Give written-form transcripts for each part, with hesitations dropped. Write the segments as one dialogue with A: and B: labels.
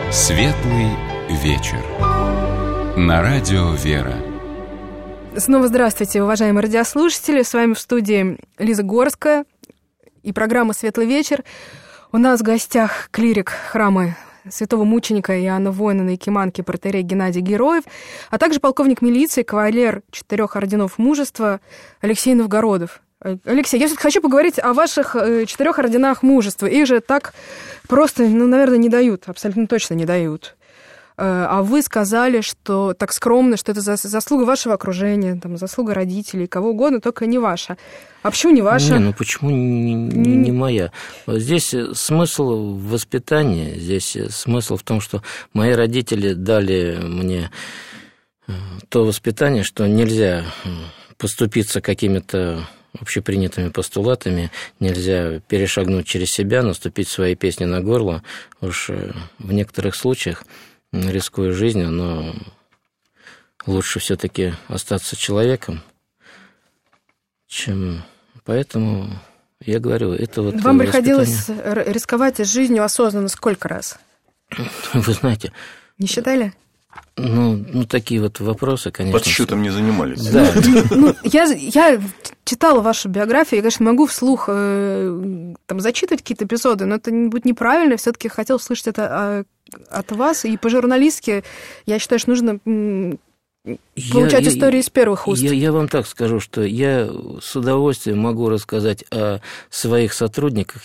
A: Светлый вечер. На радио «Вера».
B: Снова здравствуйте, уважаемые радиослушатели. С вами в студии Лиза Горская и программа «Светлый вечер». У нас в гостях клирик храма святого мученика Иоанна Воина на Якиманке протоиерей Геннадий Героев, а также полковник милиции, кавалер 4 орденов мужества Алексей Новгородов. Алексей, я хочу поговорить о ваших 4 орденах мужества. Их же так просто, наверное, не дают, абсолютно точно не дают. А вы сказали, что так скромно, что это заслуга вашего окружения, там, заслуга родителей, кого угодно, только не ваша. А почему не ваша?
C: Почему не моя? Здесь смысл в воспитании, здесь смысл в том, что мои родители дали мне то воспитание, что нельзя поступиться какими-то общепринятыми постулатами, нельзя перешагнуть через себя, наступить своей песни на горло. Уж в некоторых случаях, рискуя жизнью, но лучше все-таки остаться человеком, чем... Поэтому я говорю, это вот...
B: Вам приходилось рисковать жизнью осознанно сколько раз?
C: Вы знаете...
B: Не считали?
C: Такие вот вопросы, конечно...
D: Подсчетом не занимались.
C: Да.
B: Я читала вашу биографию, я, конечно, могу вслух зачитывать какие-то эпизоды, но это будет неправильно, все-таки хотела услышать это от вас, и по-журналистски я считаю, что нужно получать истории из первых уст.
C: Я вам так скажу, что я с удовольствием могу рассказать о своих сотрудниках,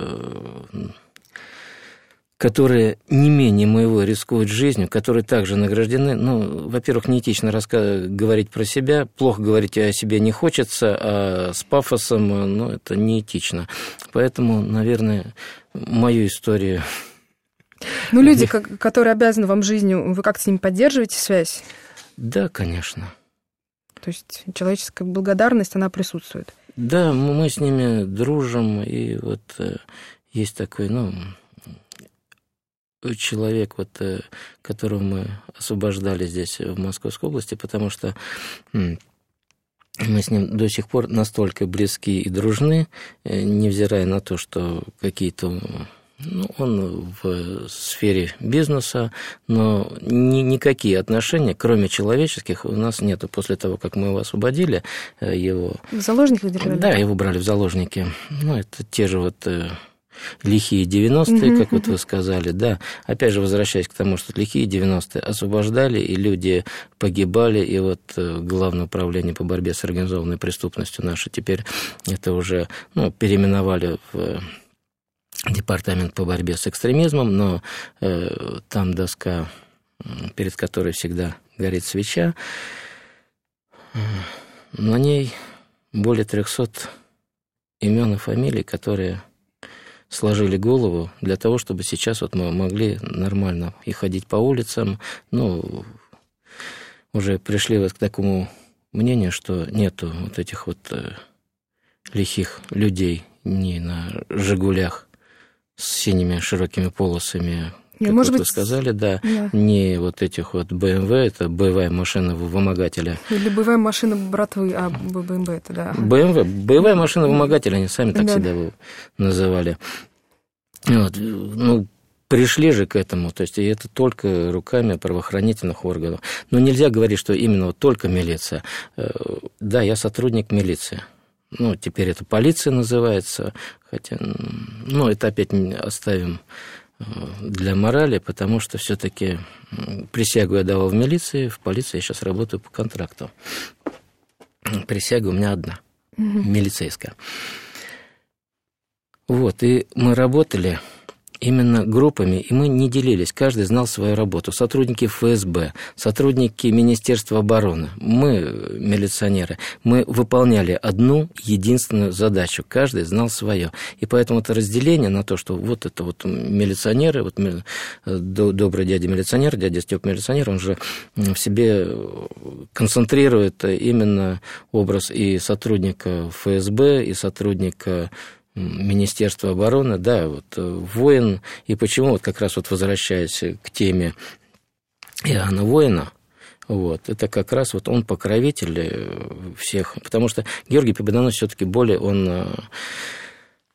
C: которые не менее моего рискуют жизнью, которые также награждены. Во-первых, неэтично говорить про себя, плохо говорить о себе не хочется, а с пафосом, это неэтично. Поэтому, наверное, мою историю...
B: люди, которые обязаны вам жизнью, вы как-то с ними поддерживаете связь? Да,
C: конечно.
B: То есть человеческая благодарность, она присутствует?
C: Да, мы с ними дружим, и вот есть такой, человек, которого мы освобождали здесь, в Московской области, потому что мы с ним до сих пор настолько близки и дружны, невзирая на то, что какие-то... он в сфере бизнеса, но никакие отношения, кроме человеческих, у нас нету. После того, как мы его освободили, его...
B: В заложниках держали?
C: Да, его брали в заложники. Это те же лихие 90-е, как вы сказали, да. Опять же, возвращаясь к тому, что лихие 90-е освобождали, и люди погибали, и Главное управление по борьбе с организованной преступностью наше теперь это уже, переименовали в Департамент по борьбе с экстремизмом, но там доска, перед которой всегда горит свеча, на ней более 300 имен и фамилий, которые сложили голову для того, чтобы сейчас мы могли нормально и ходить по улицам. Уже пришли к такому мнению, что нету этих лихих людей ни на «Жигулях» с синими широкими полосами, как вы сказали, да, не этих BMW, это боевая машина вымогателя.
B: Или боевая машина братвы, а BMW это, да.
C: BMW, боевая машина вымогателя, они сами так себя называли. Пришли же к этому, то есть и это только руками правоохранительных органов. Но нельзя говорить, что именно только милиция. Да, я сотрудник милиции. Теперь это полиция называется, хотя, это опять оставим для морали, потому что все-таки присягу я давал в милиции, в полиции я сейчас работаю по контракту. Присяга у меня одна, милицейская. И мы работали именно группами, и мы не делились, каждый знал свою работу. Сотрудники ФСБ, сотрудники Министерства обороны, мы, милиционеры, мы выполняли одну единственную задачу, каждый знал свое. И поэтому это разделение на то, что милиционеры, добрый дядя-милиционер, дядя Стёп милиционер, он же в себе концентрирует именно образ и сотрудника ФСБ, и сотрудника Министерства обороны, да, воин, и почему, как раз возвращаясь к теме Иоанна Воина, это как раз он покровитель всех, потому что Георгий Победоносец все-таки более, он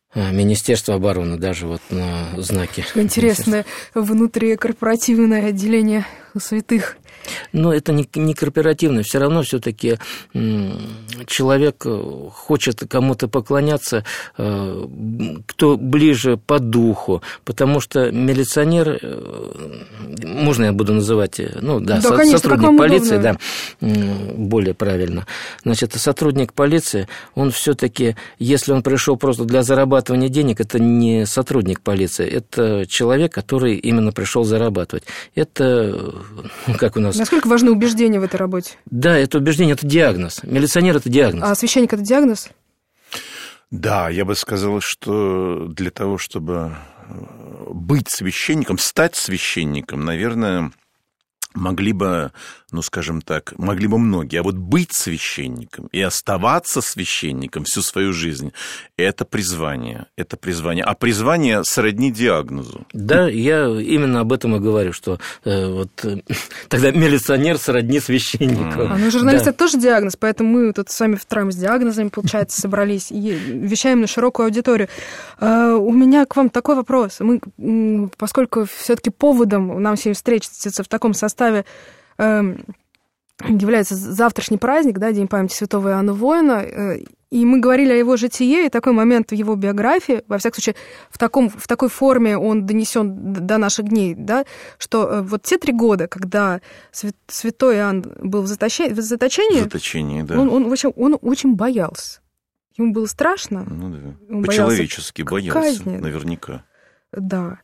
C: Министерства обороны, даже вот на знаке.
B: Интересное внутрикорпоративное отделение святых.
C: Но это не корпоративно, все равно все-таки человек хочет кому-то поклоняться, кто ближе по духу, потому что милиционер, можно я буду называть, конечно, сотрудник полиции, да, более правильно. Значит, сотрудник полиции, он все-таки, если он пришел просто для зарабатывания денег, это не сотрудник полиции, это человек, который именно пришел зарабатывать. Это, как у нас...
B: Насколько важны убеждения в этой работе?
C: Да, это убеждение, это диагноз. Милиционер – это диагноз.
B: А священник – это диагноз?
D: Да, я бы сказал, что для того, чтобы быть священником, стать священником, наверное, могли бы многие. А вот быть священником и оставаться священником всю свою жизнь – это призвание. А призвание сродни диагнозу.
C: Да, я именно об этом и говорю, что тогда милиционер сродни священнику.
B: Журналист – это тоже диагноз, поэтому мы тут с вами втроем с диагнозами, получается, собрались и вещаем на широкую аудиторию. У меня к вам такой вопрос. Поскольку все-таки поводом нам всем встретиться в таком составе является завтрашний праздник, да, День памяти святого Иоанна Воина, и мы говорили о его житие, и такой момент в его биографии, во всяком случае, в такой форме он донесен до наших дней, да, что вот те 3 года, когда святой Иоанн был в заточении,
D: да.
B: Он очень боялся. Ему было страшно.
D: Ну да. По-человечески боялся, казни. Наверняка.
B: Да.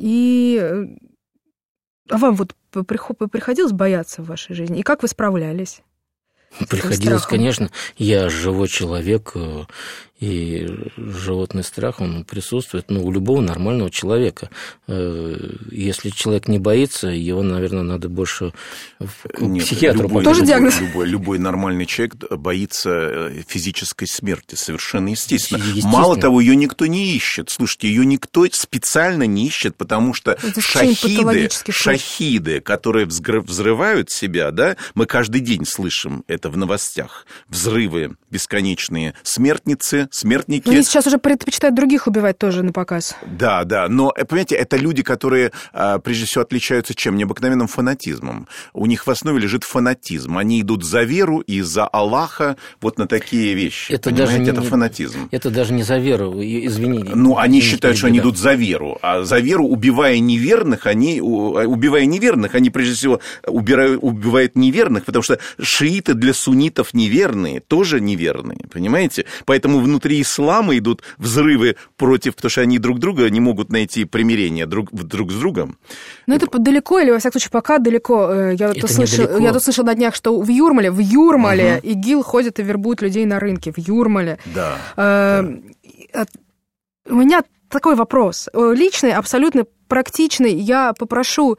B: А вам вот приходилось бояться в вашей жизни? И как вы справлялись?
C: Приходилось, конечно. Я живой человек, и животный страх, он присутствует, у любого нормального человека. Если человек не боится, его, наверное, надо больше к психиатру.
B: Тоже диагноз?
D: Любой нормальный человек боится физической смерти, совершенно естественно. Мало того, ее никто не ищет. Слушайте, ее никто специально не ищет, потому что шахиды, которые взрывают себя, да, мы каждый день слышим это в новостях. Взрывы бесконечные, смертники.
B: Но они сейчас уже предпочитают других убивать тоже на показ.
D: Да, но, понимаете, это люди, которые, прежде всего, отличаются чем? Необыкновенным фанатизмом. У них в основе лежит фанатизм. Они идут за веру и за Аллаха вот на такие вещи. Это фанатизм.
C: Это даже не за веру, извините.
D: Они считают, что они идут за веру. А за веру, убивая неверных, они прежде всего убивают неверных, потому что шииты для суннитов неверные, тоже неверные, понимаете? Поэтому внутри ислама идут взрывы потому что они друг друга не могут найти примирение друг с другом.
B: Но это далеко, или, во всяком случае, пока далеко. Я тут слышал на днях, что в Юрмале ИГИЛ ходит и вербует людей на рынке. В Юрмале.
D: Да.
B: У меня такой вопрос. Личный, абсолютно практичный. Я попрошу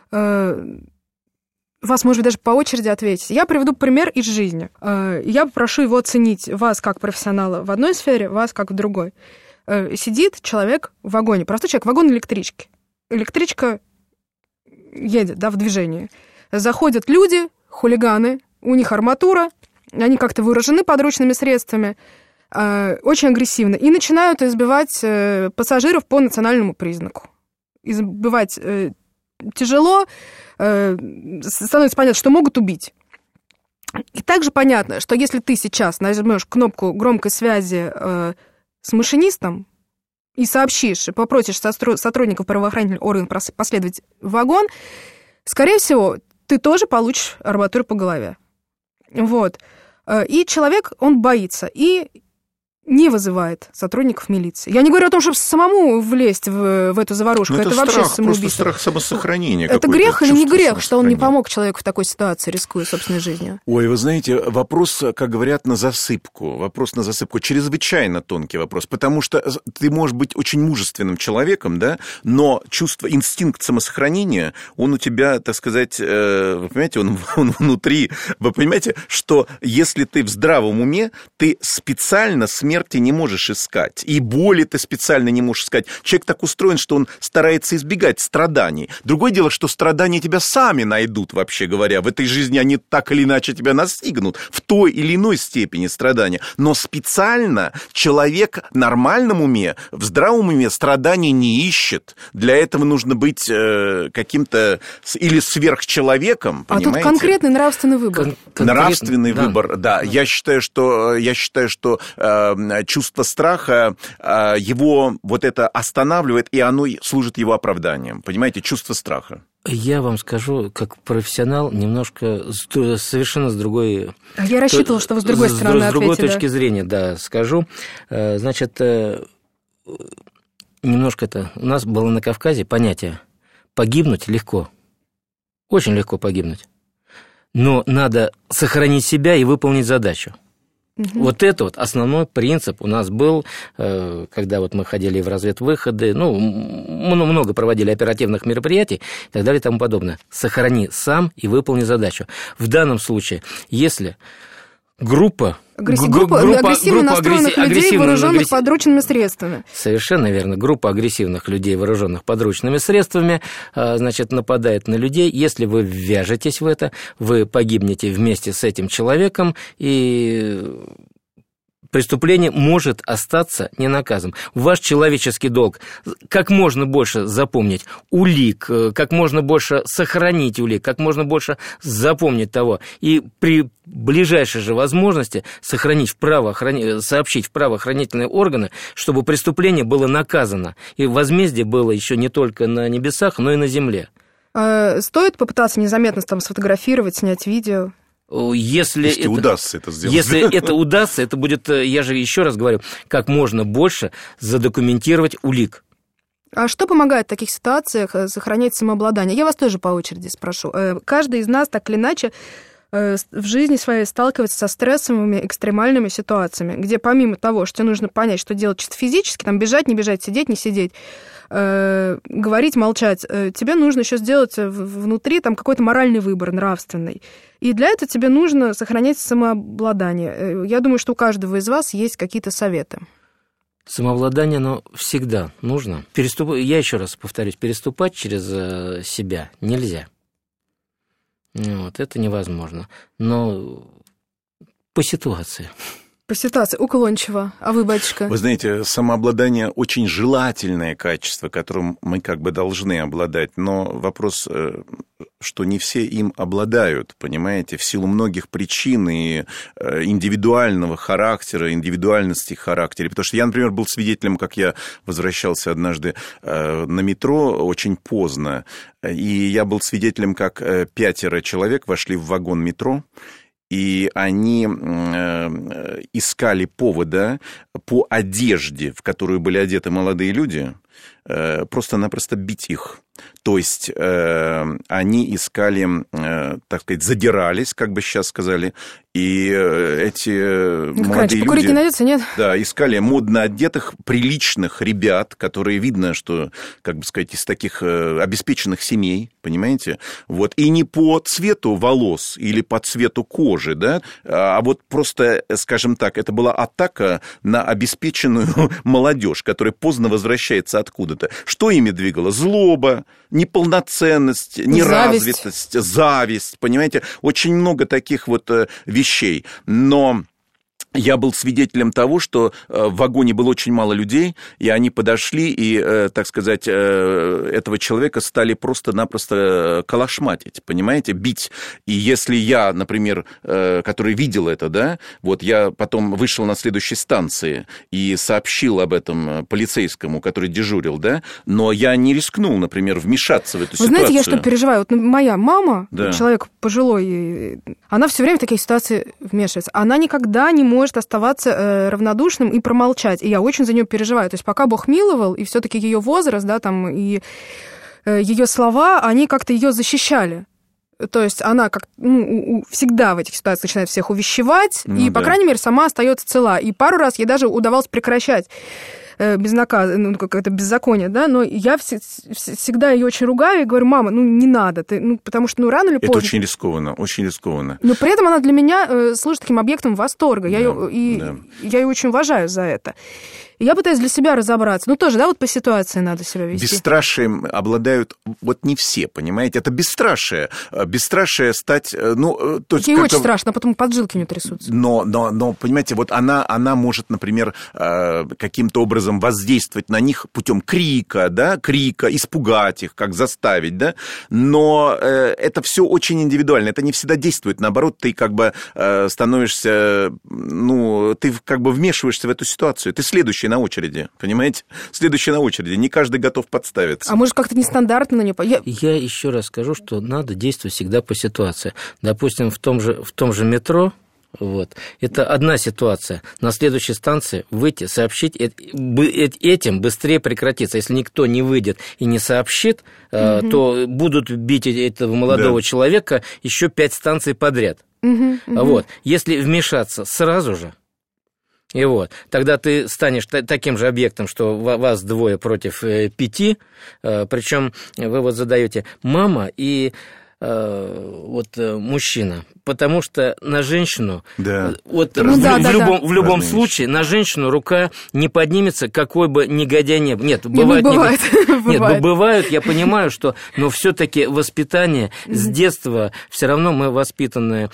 B: вас, может быть, даже по очереди ответить. Я приведу пример из жизни. Я попрошу его оценить, вас как профессионала в одной сфере, вас как в другой. Сидит человек в вагоне, простой человек, вагон электрички. Электричка едет, да, в движении. Заходят люди, хулиганы, у них арматура, они как-то вооружены подручными средствами, очень агрессивно, и начинают избивать пассажиров по национальному признаку. Избивать тяжело, становится понятно, что могут убить. И также понятно, что если ты сейчас нажмешь кнопку громкой связи с машинистом и сообщишь, попросишь сотрудников правоохранительных органов последовать в вагон, скорее всего, ты тоже получишь арматуру по голове. Вот. И человек, он боится и не вызывает сотрудников милиции. Я не говорю о том, чтобы самому влезть в эту заварушку. Это вообще самоубийство.
D: Просто страх самосохранения.
B: Это грех или не грех, что он не помог человеку в такой ситуации, рискуя собственной жизнью?
D: Ой, вы знаете, вопрос, как говорят, на засыпку. Чрезвычайно тонкий вопрос. Потому что ты можешь быть очень мужественным человеком, да, но инстинкт самосохранения, он у тебя, так сказать, вы понимаете, он внутри. Вы понимаете, что если ты в здравом уме, ты специально смерть смерти не можешь искать, и боли ты специально не можешь искать. Человек так устроен, что он старается избегать страданий. Другое дело, что страдания тебя сами найдут, вообще говоря. В этой жизни они так или иначе тебя настигнут, в той или иной степени страдания. Но специально человек в нормальном уме, в здравом уме страданий не ищет. Для этого нужно быть каким-то или сверхчеловеком, понимаете?
B: А тут конкретный нравственный выбор.
D: Нравственный выбор, да. Я считаю, что чувство страха его вот это останавливает, и оно служит его оправданием. Понимаете, чувство страха.
C: Я вам скажу, как профессионал, немножко совершенно с другой...
B: Я рассчитывала, что вы с другой стороны ответите.
C: С другой точки зрения, да, скажу. Значит, немножко это... У нас было на Кавказе понятие «погибнуть легко». Очень легко погибнуть. Но надо сохранить себя и выполнить задачу. Вот это вот основной принцип у нас был, когда вот мы ходили в разведвыходы, много проводили оперативных мероприятий и так далее и тому подобное. Сохрани сам и выполни задачу. В данном случае, если группа
B: агрессивно настроенных людей, вооруженных подручными средствами.
C: Совершенно верно. Группа агрессивных людей, вооруженных подручными средствами, значит, нападает на людей. Если вы ввяжетесь в это, вы погибнете вместе с этим человеком, и преступление может остаться ненаказанным. Ваш человеческий долг – как можно больше запомнить улик, как можно больше сохранить улик, как можно больше запомнить того. И при ближайшей же возможности сообщить в правоохранительные органы, чтобы преступление было наказано. И возмездие было еще не только на небесах, но и на земле.
B: Стоит попытаться незаметно там сфотографировать, снять видео?
D: Если удастся это сделать.
C: Если это удастся, это будет, я же еще раз говорю, как можно больше задокументировать улик.
B: А что помогает в таких ситуациях сохранять самообладание? Я вас тоже по очереди спрошу. Каждый из нас так или иначе в жизни своей сталкивается со стрессовыми, экстремальными ситуациями, где помимо того, что нужно понять, что делать чисто физически, там бежать, не бежать, сидеть, не сидеть, говорить, молчать, тебе нужно еще сделать внутри там какой-то моральный выбор, нравственный. И для этого тебе нужно сохранять самообладание. Я думаю, что у каждого из вас есть какие-то советы.
C: Самообладание, оно всегда нужно. Я еще раз повторюсь, переступать через себя нельзя. Вот, это невозможно. Но по ситуации.
B: По ситуации уклончиво. А вы, батюшка?
D: Вы знаете, самообладание очень желательное качество, которым мы как бы должны обладать. Но вопрос, что не все им обладают, понимаете, в силу многих причин и индивидуального характера, индивидуальности характера. Потому что я, например, был свидетелем, как я возвращался однажды на метро очень поздно, и я был свидетелем, как 5 человек вошли в вагон метро, и они искали повода по одежде, в которую были одеты молодые люди, просто-напросто бить их. То есть они искали, так сказать, задирались, как бы сейчас сказали, и эти молодые люди...
B: Не найдется, нет?
D: Да, искали модно одетых, приличных ребят, которые видно, что, как бы сказать, из таких обеспеченных семей, понимаете? Вот. И не по цвету волос или по цвету кожи, да, а вот просто, скажем так, это была атака на обеспеченную молодежь, которая поздно возвращается откуда-то. Что ими двигало? Злоба, неполноценность, неразвитость, зависть, понимаете? Очень много таких вот вещей. Но я был свидетелем того, что в вагоне было очень мало людей, и они подошли и, так сказать, этого человека стали просто-напросто калашматить, понимаете, бить. И если я, например, который видел это, да, вот я потом вышел на следующей станции и сообщил об этом полицейскому, который дежурил, да, но я не рискнул, например, вмешаться в эту ситуацию.
B: Вы знаете, я что переживаю? Вот моя мама, да, человек пожилой, она все время в такие ситуации вмешивается. Она никогда не может оставаться равнодушным и промолчать. И я очень за нее переживаю. То есть пока Бог миловал, и все-таки ее возраст, да, там, и ее слова, они как-то ее защищали. То есть она как, всегда в этих ситуациях начинает всех увещевать, и, по крайней мере, сама остается цела. И пару раз ей даже удавалось прекращать какое-то беззаконие, да, но я всегда ее очень ругаю и говорю: мама, не надо, потому что рано или поздно...
D: Это очень рискованно, очень рискованно.
B: Но при этом она для меня служит таким объектом восторга. Я ее очень уважаю за это. Я пытаюсь для себя разобраться. Тоже, да, вот по ситуации надо себя вести.
D: Бесстрашием обладают не все, понимаете? Это бесстрашие. Бесстрашие стать...
B: Ей очень страшно, а потом поджилки не трясутся.
D: Но, понимаете, она может, например, каким-то образом воздействовать на них путем крика, испугать их, как заставить, да? Но это все очень индивидуально. Это не всегда действует. Наоборот, ты становишься... ты вмешиваешься в эту ситуацию. Ты следующий на очереди, понимаете? Следующий на очереди. Не каждый готов подставиться.
B: А может, как-то нестандартно на нее...
C: Я еще раз скажу, что надо действовать всегда по ситуации. Допустим, в том же метро, это одна ситуация. На следующей станции выйти, сообщить, этим быстрее прекратится. Если никто не выйдет и не сообщит, то будут бить этого молодого человека еще 5 станций подряд. Если вмешаться сразу же, тогда ты станешь таким же объектом, что вас 2 против 5, причем вы задаете мама и мужчина, потому что на женщину, в любом случае, на женщину рука не поднимется, какой бы негодяй ни был. Нет, бывают, я понимаю, что, но все-таки воспитание с детства, все равно мы воспитаны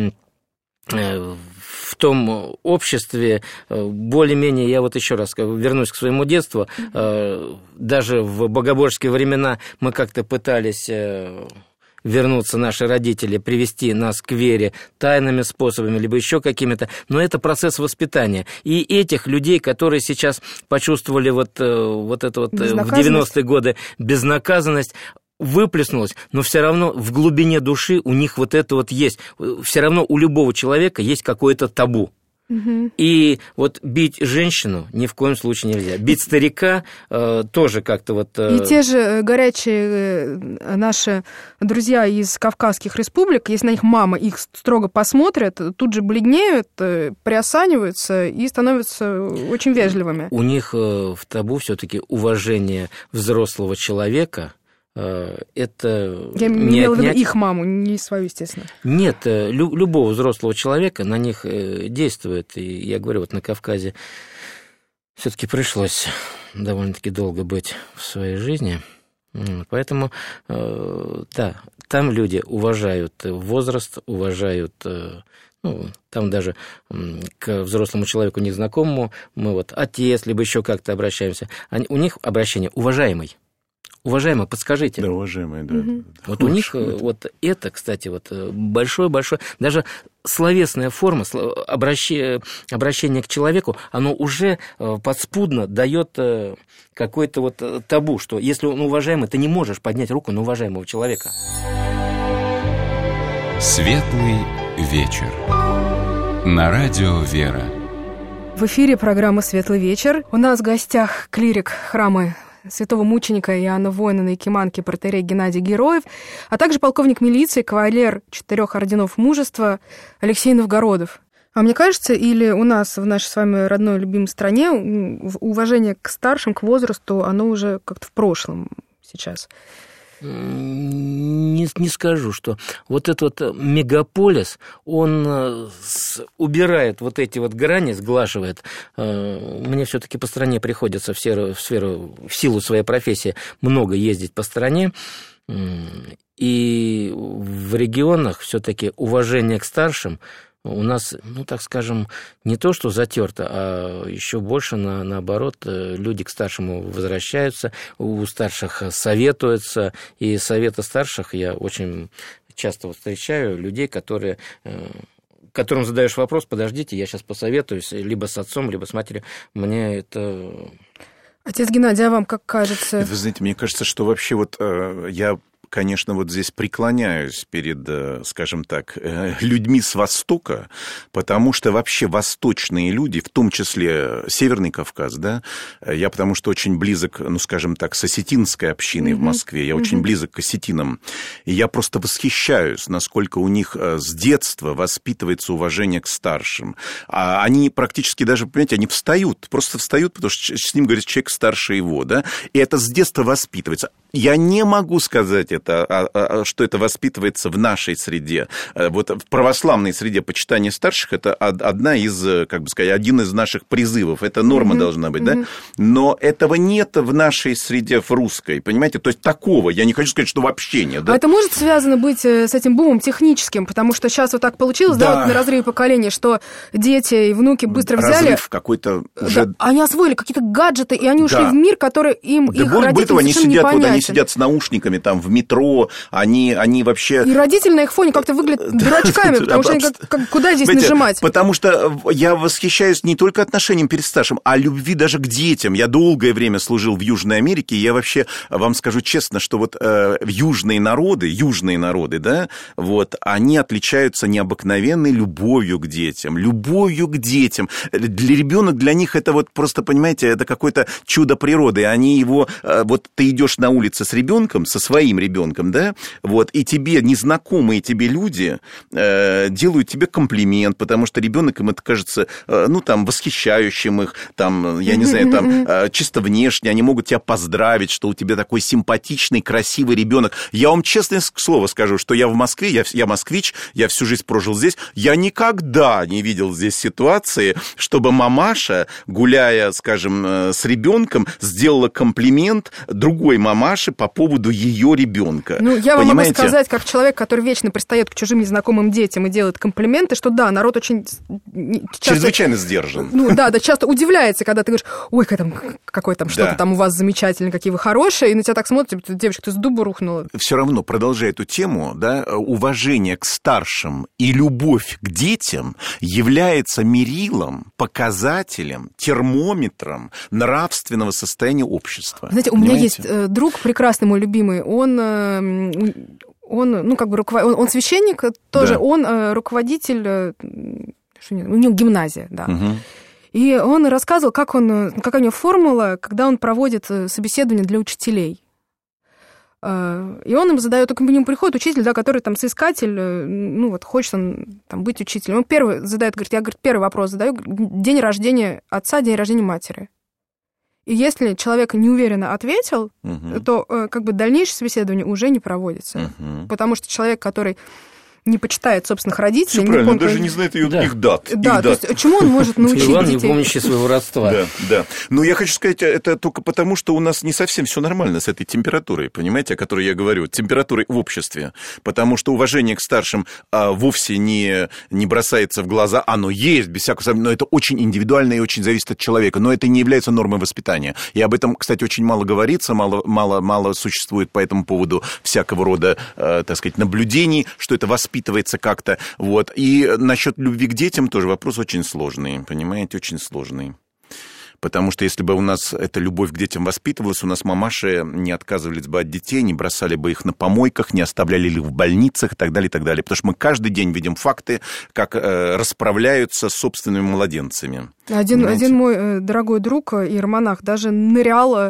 C: в том обществе, более-менее, я еще раз вернусь к своему детству, даже в богоборческие времена мы как-то пытались вернуться, наши родители, привести нас к вере тайными способами, либо еще какими-то, но это процесс воспитания. И этих людей, которые сейчас почувствовали в 90-е годы безнаказанность, выплеснулось, но все равно в глубине души у них это есть. Все равно у любого человека есть какое-то табу. И бить женщину ни в коем случае нельзя. Бить старика тоже как-то
B: И те же горячие наши друзья из Кавказских республик, если на них мама их строго посмотрят, тут же бледнеют, приосаниваются и становятся очень вежливыми.
C: У них в табу все-таки уважение взрослого человека. Это
B: я имела в виду их маму, не свою, естественно.
C: Нет, любого взрослого человека на них действует. И я говорю, на Кавказе все-таки пришлось довольно-таки долго быть в своей жизни. Поэтому, там люди уважают возраст, уважают... там даже к взрослому человеку незнакомому мы отец, либо еще как-то обращаемся. У них обращение «уважаемый». Уважаемый, подскажите.
D: Да, уважаемый, да.
C: У них это, кстати, большое-большое, даже словесная форма обращения к человеку, оно уже подспудно дает какой-то табу, что если он уважаемый, ты не можешь поднять руку на уважаемого человека.
A: Светлый вечер. На радио «Вера».
B: В эфире программа «Светлый вечер». У нас в гостях клирик храма святого мученика Иоанна Воина на Якиманке протоиерей Геннадий Героев, а также полковник милиции, кавалер 4 орденов мужества Алексей Новгородов. А мне кажется, или у нас в нашей с вами родной любимой стране уважение к старшим, к возрасту, оно уже как-то в прошлом сейчас?
C: Не скажу, что этот мегаполис, он убирает эти грани, сглаживает. Мне все-таки по стране приходится в силу своей профессии много ездить по стране, и в регионах все-таки уважение к старшим у нас, так скажем, не то что затерто, а еще больше, наоборот, люди к старшему возвращаются, у старших советуются, и советы старших я очень часто встречаю людей, которым задаешь вопрос: подождите, я сейчас посоветуюсь либо с отцом, либо с матерью. Мне это...
B: Отец Геннадий, а вам как кажется?
D: Вы знаете, мне кажется, что вообще я конечно, вот здесь преклоняюсь перед, скажем так, людьми с Востока, потому что вообще восточные люди, в том числе Северный Кавказ, да, я потому что очень близок, ну, скажем так, с осетинской общиной в Москве, я очень близок к осетинам, и я просто восхищаюсь, насколько у них с детства воспитывается уважение к старшим. А они практически даже, понимаете, они встают, просто встают, потому что с ним, говорит, человек старше его, да, и это с детства воспитывается. Я не могу сказать это, что это воспитывается в нашей среде. Вот в православной среде почитание старших – это одна из, как бы сказать, один из наших призывов. Это норма должна быть, да? Но этого нет в нашей среде, в русской, понимаете? То есть такого, я не хочу сказать, что вообще нет. Да?
B: А это может связано быть с этим бумом техническим? Потому что сейчас вот так получилось, да, вот на разрыве поколений, что дети и внуки быстро взяли...
D: Разрыв какой-то уже...
B: Да, они освоили какие-то гаджеты, и они ушли в мир, который им их родители совершенно непонятен.
D: Они сидят с наушниками там в метро, они вообще...
B: И родители на их фоне как-то выглядят дурачками, потому что они куда здесь нажимать?
D: Потому что я восхищаюсь не только отношением перед старшим, а любви даже к детям. Я долгое время служил в Южной Америке, и я вообще вам скажу честно, что вот южные народы, да, вот, они отличаются необыкновенной любовью к детям. Ребенок для них это вот просто, понимаете, это какое-то чудо природы. Они его... Вот ты идешь на улице с ребенком, со своим ребенком, да, вот, и тебе незнакомые тебе люди делают тебе комплимент, потому что ребенок им это кажется, ну, там, восхищающим их, там, я не знаю, там, чисто внешне, они могут тебя поздравить, что у тебя такой симпатичный, красивый ребенок. Я вам честное слово скажу, что я в Москве, я москвич, я всю жизнь прожил здесь, я никогда не видел здесь ситуации, чтобы мамаша, гуляя, скажем, с ребенком, сделала комплимент другой мамаше по поводу ее ребенка.
B: Ну, я вам могу сказать, как человек, который вечно пристает к чужим незнакомым детям и делает комплименты, что да, народ очень часто...
D: Чрезвычайно сдержан.
B: Ну, да, часто удивляется, когда ты говоришь, ой, какой там что-то там у вас замечательное, какие вы хорошие, и на тебя так смотрят, девочка, ты с дуба рухнула.
D: Все равно, продолжая эту тему, да, уважение к старшим и любовь к детям является мерилом, показателем, термометром нравственного состояния общества.
B: Знаете, у меня есть друг прекрасный, мой любимый, он ну, как бы он священник тоже, да. Он руководитель, у него гимназия, да. Угу. И он рассказывал, какая у него формула, когда он проводит собеседование для учителей. И он им задает, к нему приходит учитель, да, который там соискатель, ну вот хочет он там быть учителем. Он первый задает, говорит, я, говорит, первый вопрос задаю, день рождения отца, день рождения матери. И если человек неуверенно ответил, то как бы дальнейшее собеседование уже не проводится. Потому что человек, который не почитает собственных родителей...
D: Все правильно, он даже не знает их дат.
B: Да, то есть чему он может научить
C: Иван,
B: детей?
C: не помнящий своего родства.
D: Да. Но я хочу сказать, это только потому, что у нас не совсем все нормально с этой температурой, понимаете, о которой я говорю, температурой в обществе. Потому что уважение к старшим вовсе не бросается в глаза, оно есть, без всякого сомнения, но это очень индивидуально и очень зависит от человека, но это не является нормой воспитания. И об этом, кстати, очень мало говорится, мало существует по этому поводу всякого рода, так сказать, наблюдений, что это воспитывается как-то, вот. И насчет любви к детям тоже вопрос очень сложный, понимаете, очень сложный. Потому что если бы у нас эта любовь к детям воспитывалась, у нас мамаши не отказывались бы от детей, не бросали бы их на помойках, не оставляли их в больницах и так далее, и так далее. Потому что мы каждый день видим факты, как расправляются с собственными младенцами.
B: Один мой дорогой друг, иеромонах, даже нырял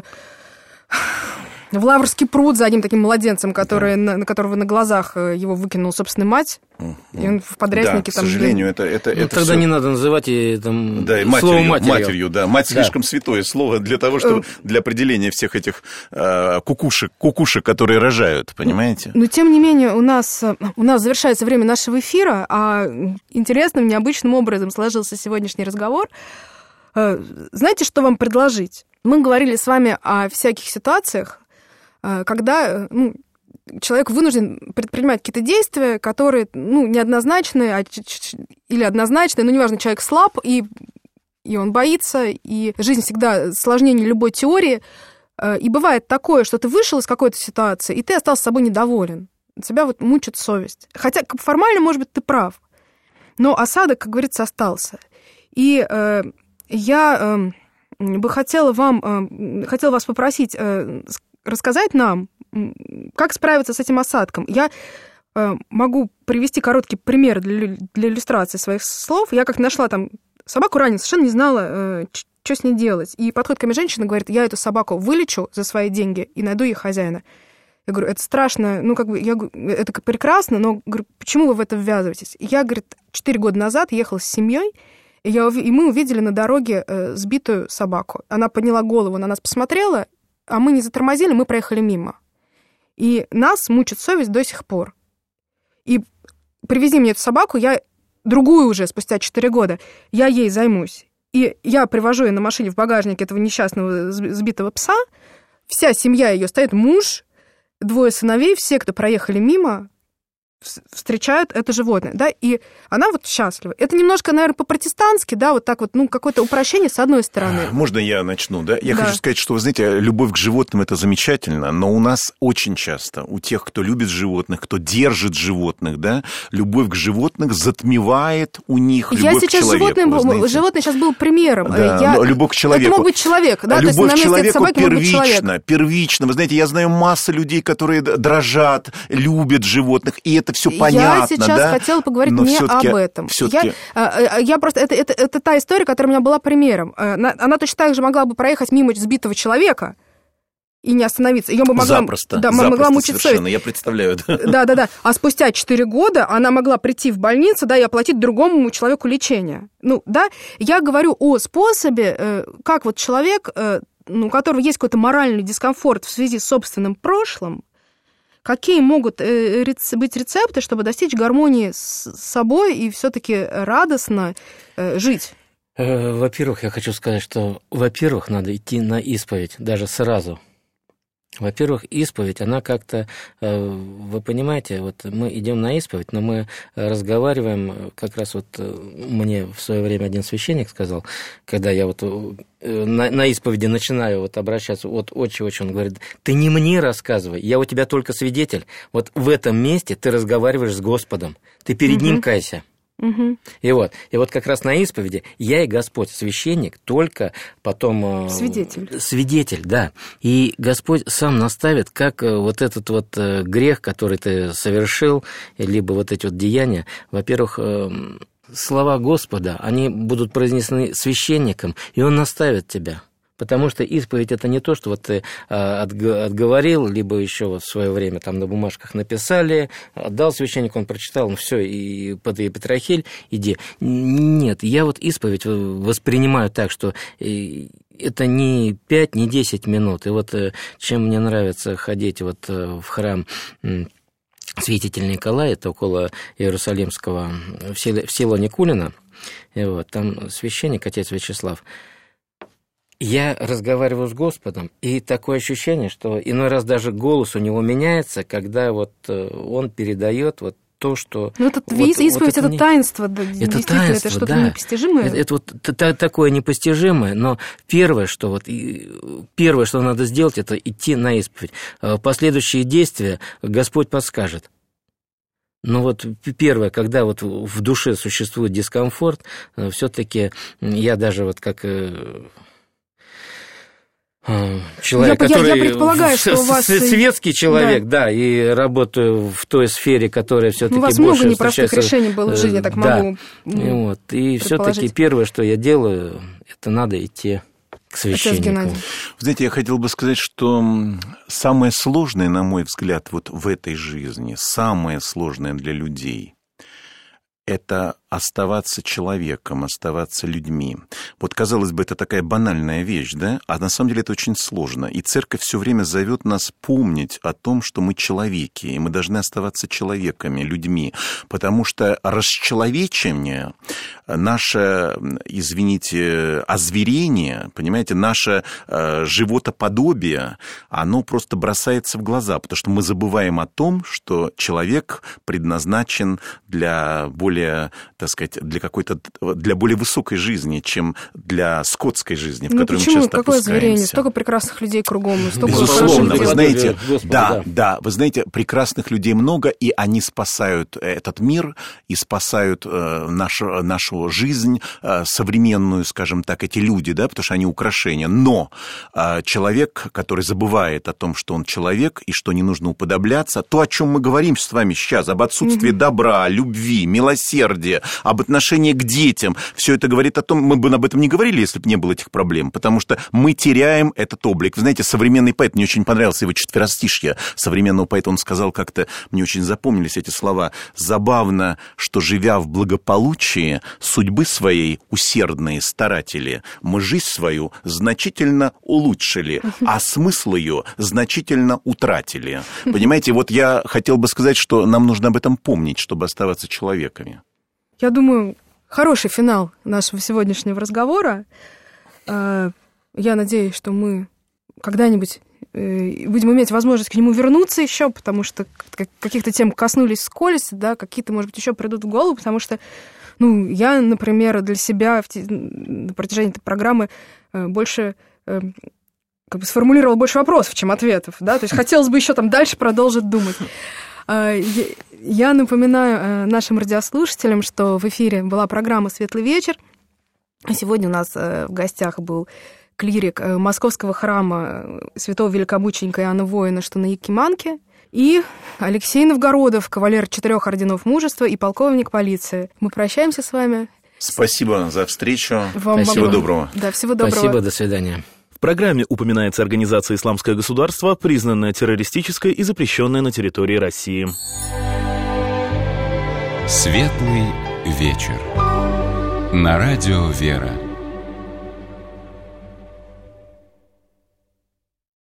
B: в Лаврский пруд за одним таким младенцем, на которого на глазах его выкинула собственная мать. И он в подряснике
D: да, к сожалению, это
C: тогда
D: всё...
C: не надо называть там,
D: слово матерью. Да. Мать слишком святое слово для того, чтобы для определения всех этих кукушек, которые рожают, понимаете?
B: Но тем не менее у нас завершается время нашего эфира, а интересным, необычным образом сложился сегодняшний разговор. Знаете, что вам предложить? Мы говорили с вами о всяких ситуациях, когда человек вынужден предпринимать какие-то действия, которые неоднозначные или однозначные, неважно, человек слаб, и он боится, и жизнь всегда сложнее любой теории. И бывает такое, что ты вышел из какой-то ситуации, и ты остался собой недоволен. Тебя мучит совесть. Хотя формально, может быть, ты прав. Но осадок, как говорится, остался. И я бы хотела вас попросить рассказать нам, как справиться с этим осадком? Я могу привести короткий пример для иллюстрации своих слов. Я как нашла там собаку раненую, совершенно не знала, что с ней делать. И подходит ко мне женщина, говорит, я эту собаку вылечу за свои деньги и найду ей хозяина. Я говорю, это страшно, это прекрасно, но говорю, почему вы в это ввязываетесь? И я, говорит, 4 года назад ехала с семьей, и мы увидели на дороге сбитую собаку. Она подняла голову, на нас посмотрела, а мы не затормозили, мы проехали мимо. И нас мучит совесть до сих пор. И привези мне эту собаку, я другую уже спустя 4 года, я ей займусь. И я привожу ее на машине в багажнике этого несчастного сбитого пса, вся семья ее стоит, муж, 2 сыновей, все, кто проехали мимо, встречают это животное, да, и она вот счастлива. Это немножко, наверное, по-протестантски, да, вот так вот, какое-то упрощение с одной стороны.
D: Можно я начну, да? Я хочу сказать, что, вы знаете, любовь к животным – это замечательно, но у нас очень часто, у тех, кто любит животных, кто держит животных, да, любовь к животным затмевает у них любовь к человеку.
B: Животное сейчас был примером.
D: Да, любовь к человеку.
B: Это мог быть человек, да,
D: любовь
B: то есть на месте собаки мог быть человек.
D: Первично. Вы знаете, я знаю массу людей, которые дрожат, любят животных, и это все понятно,
B: я сейчас хотела поговорить не об этом. Я просто... Это та история, которая у меня была примером. Она точно так же могла бы проехать мимо сбитого человека и не остановиться. Ее бы могла...
D: Запросто
B: могла мучить
D: совершенно,
B: совесть.
D: я представляю.
B: Да. А спустя 4 года она могла прийти в больницу, да, и оплатить другому человеку лечение. Я говорю о способе, как вот человек, у которого есть какой-то моральный дискомфорт в связи с собственным прошлым, какие могут быть рецепты, чтобы достичь гармонии с собой и все-таки радостно жить?
C: Во-первых, я хочу сказать, что, надо идти на исповедь даже сразу. Во-первых, исповедь, она как-то, вы понимаете, вот мы идем на исповедь, но мы разговариваем, как раз вот мне в свое время один священник сказал, когда я вот на исповеди начинаю вот обращаться, вот отче, он говорит, ты не мне рассказывай, я у тебя только свидетель, вот в этом месте ты разговариваешь с Господом, ты перед Ним кайся. И вот как раз на исповеди я и Господь, священник, только потом... Свидетель, да. И Господь сам наставит, как вот этот вот грех, который ты совершил, либо вот эти вот деяния, во-первых, слова Господа, они будут произнесены священником, и Он наставит тебя. Потому что исповедь – это не то, что вот ты отговорил, либо еще вот в свое время там на бумажках написали, отдал священнику, он прочитал, все, и Петрохиль, иди. Нет, я вот исповедь воспринимаю так, что это не 5, не 10 минут. И вот чем мне нравится ходить вот в храм Святителя Николая, это около Иерусалимского, в село Никулино, и вот, там священник, отец Вячеслав, я разговариваю с Господом, и такое ощущение, что иной раз даже голос у него меняется, когда вот он передает вот то, что...
B: Исповедь – это таинство, это что-то непостижимое.
C: Это вот такое непостижимое, но первое, что надо сделать, это идти на исповедь. Последующие действия Господь подскажет. Но вот первое, когда вот в душе существует дискомфорт, все-таки я даже вот как... Человек, который
B: я предполагаю, что у вас
C: светский человек, да, и работаю в той сфере, которая все-таки больше...
B: У вас много непростых решений было в жизни, я так могу
C: И все-таки первое, что я делаю, это надо идти к священнику.
D: Вы знаете, я хотел бы сказать, что самое сложное, на мой взгляд, вот в этой жизни, самое сложное для людей – это оставаться человеком, оставаться людьми. Вот, казалось бы, это такая банальная вещь, да? А на самом деле это очень сложно. И церковь все время зовет нас помнить о том, что мы человеки, и мы должны оставаться человеками, людьми. Потому что расчеловечение, наше, извините, озверение, понимаете, наше животоподобие, оно просто бросается в глаза, потому что мы забываем о том, что человек предназначен для более более, так сказать, для более высокой жизни, чем для скотской жизни, в которой мы часто опускаемся.
B: Какое озверение? Столько прекрасных людей кругом.
D: Безусловно, вы знаете,
C: Господа,
D: вы знаете, прекрасных людей много, и они спасают этот мир и спасают нашу жизнь современную, скажем так, эти люди, да, потому что они украшения. Но человек, который забывает о том, что он человек и что не нужно уподобляться, то, о чем мы говорим с вами сейчас, об отсутствии добра, любви, милосердия, об отношении к детям, все это говорит о том, мы бы об этом не говорили, если бы не было этих проблем, потому что мы теряем этот облик. Вы знаете, современный поэт, мне очень понравился его четверостишье современного поэта, он сказал как-то, мне очень запомнились эти слова: «Забавно, что, живя в благополучии, судьбы своей усердные старатели, мы жизнь свою значительно улучшили, а смысл ее значительно утратили». Понимаете, вот я хотел бы сказать, что нам нужно об этом помнить, чтобы оставаться человеками.
B: Я думаю, хороший финал нашего сегодняшнего разговора. Я надеюсь, что мы когда-нибудь будем иметь возможность к нему вернуться еще, потому что каких-то тем коснулись вскользь, да, какие-то, может быть, еще придут в голову, потому что, я, например, для себя на протяжении этой программы больше сформулировала больше вопросов, чем ответов, да, то есть хотелось бы еще там дальше продолжить думать. Я напоминаю нашим радиослушателям, что в эфире была программа «Светлый вечер». Сегодня у нас в гостях был клирик Московского храма святого великомученика Иоанна Воина, что на Якиманке, и Алексей Новгородов, кавалер 4 орденов мужества и полковник полиции. Мы прощаемся с вами.
D: Спасибо за встречу.
C: Всего
D: доброго.
B: Да, всего доброго.
C: Спасибо, до свидания.
E: В программе упоминается организация «Исламское государство», признанная террористической и запрещенная на территории России.
A: Светлый вечер. На радио «Вера».